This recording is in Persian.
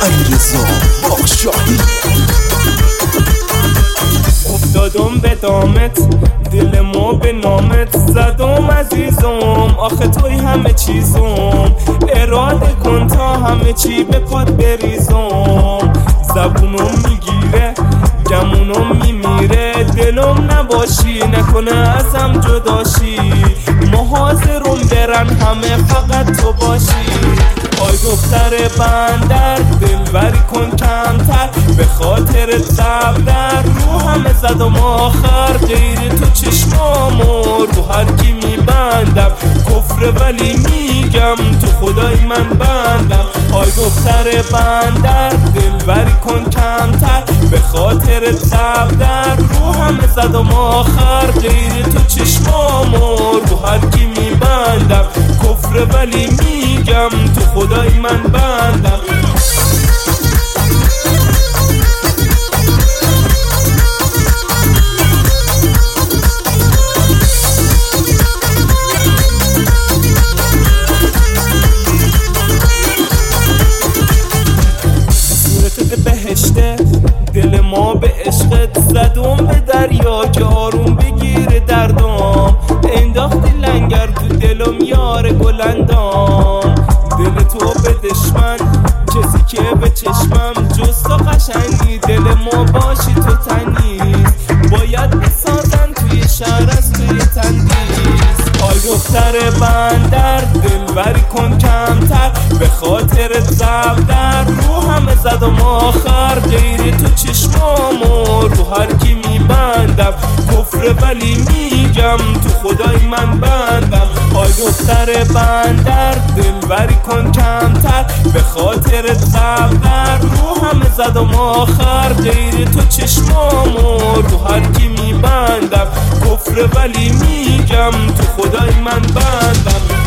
علیرضا باغشاهی. افتادم به دامت، دل ما به نامت زدم عزیزم، آخه توی همه چیزم، اراده کن تا همه چی به پات بریزم. زبونم میگیره گمونم میمیره، دلم نباشی نکنه ازم جداشی، محاضرم برن همه فقط تو باشی. آی دختر بندر دلبری کن کمتر، به خاطر زبدر رو همه زدم آخر، غیر تو چشمامو رو هر کی میبندم، کفر ولی میگم تو خدای من بندم. آی دختر بندر دلبری کن کمتر، به خاطر زبدر رو همه زدم آخر، غیر تو چشمامو رو هر کی میبندم، کفر ولی میگم تو خدای من بندم. صورتت بهشته، دل ما به عشقت زدم به دریا که آروم بگیره دردم، انداختی لنگر تو دلم یار گلندام، دل تو به دشمن کسی که به چشمم جز تو قشنگی، دل ما باشی تو تنیز، باید بسازن توی شهر از توی تندیز. آی دختر بندر دلبری کن کمتر، به خاطر زبدر رو همه زدم آخر، غیر تو چشمامو رو هر کی میبندم، کفر ولی میگم تو خدای من بندم. آی دختر بندر دلبری کن کمتر، به خاطر زبدر رو همه زدم آخر، غیر تو چشمامو رو هر کی میبندم، کفر ولی میگم تو خدای من بندم.